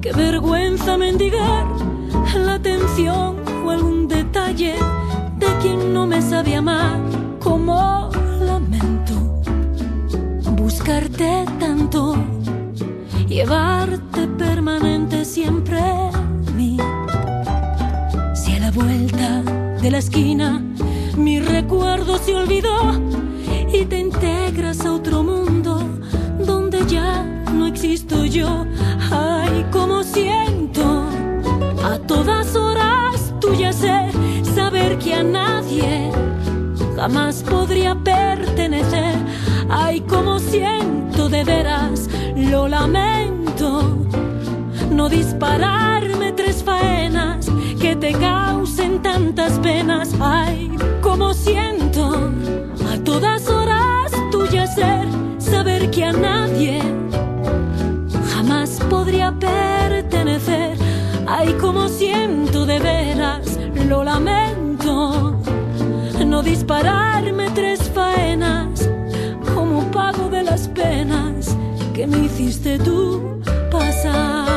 Qué vergüenza mendigar la atención o algún detalle de quien no me sabe amar. Como lamento buscarte tanto, llevarte permanente siempre en mí. Si a la vuelta de la esquina mi recuerdo se olvidó y te integras a otro mundo donde ya no existo yo. Ay, cómo siento a todas horas tú ya sé, saber que a nadie jamás podría pertenecer. Ay, cómo siento de veras, lo lamento, no dispararme 3 faenas que te causen tantas penas. Ay, cómo siento a todas horas tuya ser, saber que a nadie jamás podría pertenecer. Ay, cómo siento de veras, lo lamento, no dispararme 3 faenas como pago de las penas que me hiciste tú pasar.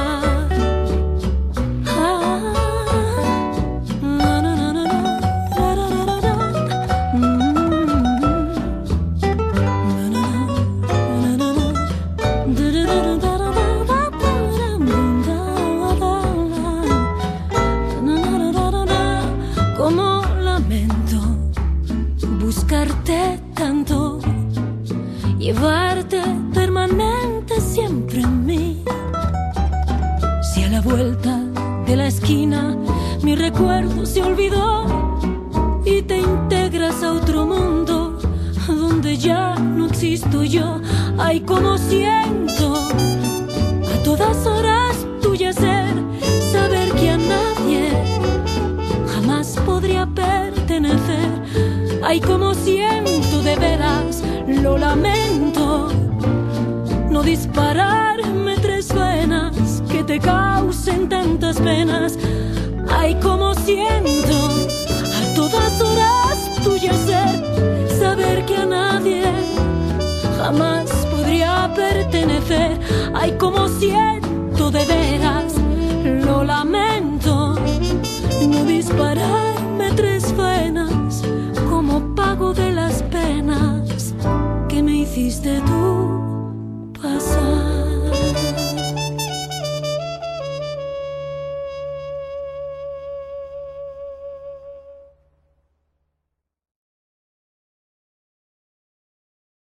Como lamento buscarte tanto, llevarte permanente siempre en mí. Si a la vuelta de la esquina mi recuerdo se olvidó y te integras a otro mundo donde ya no existo yo. Ay, cómo siento a todas horas tuya ser, saber que a nadie jamás podría pertenecer. Ay, cómo siento de veras, lo lamento, no dispararme 3 venas que te causen tantas penas. Ay, cómo siento a todas horas tuya ser, saber que a nadie jamás podría pertenecer. Ay, cómo siento de veras, lo lamento, no dispararme 3 venas como pago de las penas que me hiciste tú.